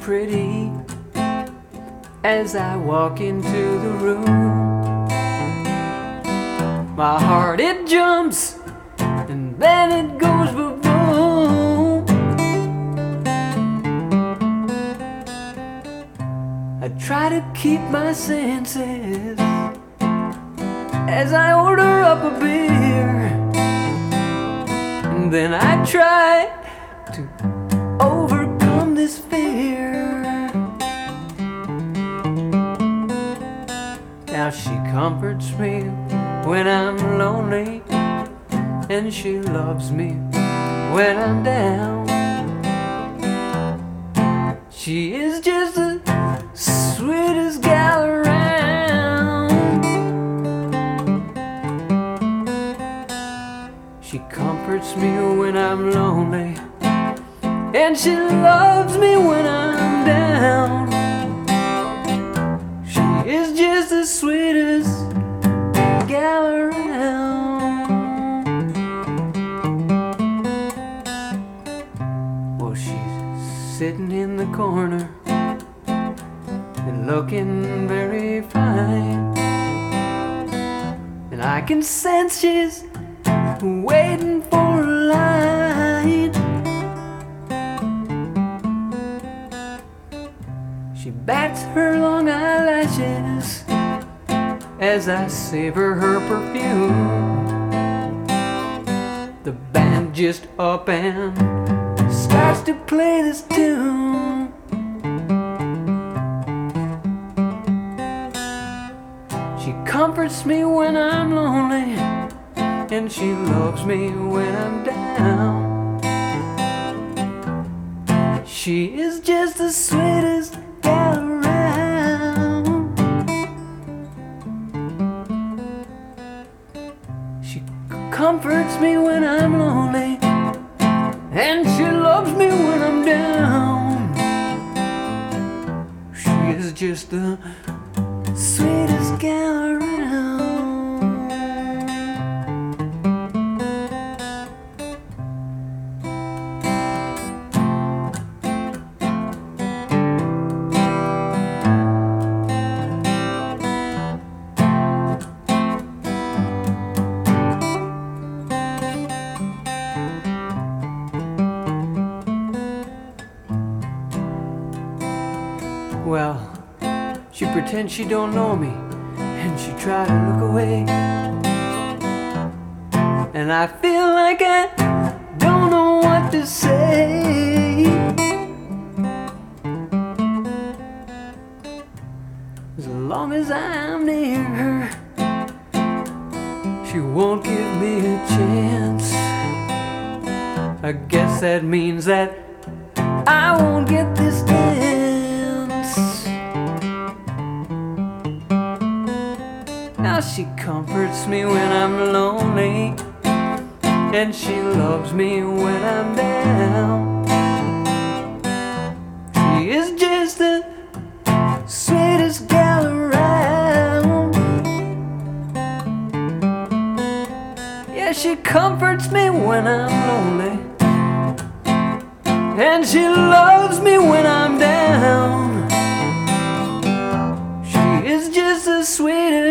pretty as I walk into the room. My heart, it jumps and then it goes boom. I try to keep my senses as I order up a beer, and then I try to overcome this fear. Now she comforts me when I'm lonely, and she loves me when I'm down. She is just the sweetest gal around. She comforts me when I'm lonely, and she loves me when I'm down. She is just the sweetest gal around. Well, she's sitting in the corner and looking very fine, and I can sense she's waiting for a line. She bats her long eyelashes as I savor her perfume. The band just up and starts to play this tune. She comforts me when I'm lonely, and she loves me when I'm down. She is just the sweetest gal around. She comforts me when I'm lonely, and she loves me when I'm down. She is just the sweetest gal around. Well, she pretends she don't know me, and she try to look away, and I feel like I don't know what to say. As long as I'm near her, she won't give me a chance. I guess that means that I won't get this dance. Now she comforts me when I'm lonely, and she loves me when I'm down. She is just the sweetest gal around. Yeah, she comforts me when I'm lonely, and she loves me when I'm down. She is just the sweetest